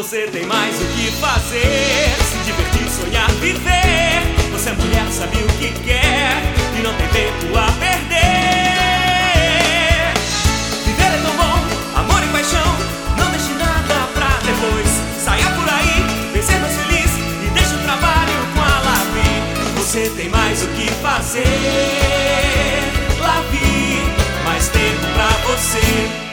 Você tem mais o que fazer, se divertir, sonhar, viver. Você é mulher, sabe o que quer e não tem tempo a perder. Viver é tão bom, amor e paixão, não deixe nada pra depois. Saia por aí, vem ser mais feliz e deixa o trabalho com a Lavi. Você tem mais o que fazer, Lavi, mais tempo pra você.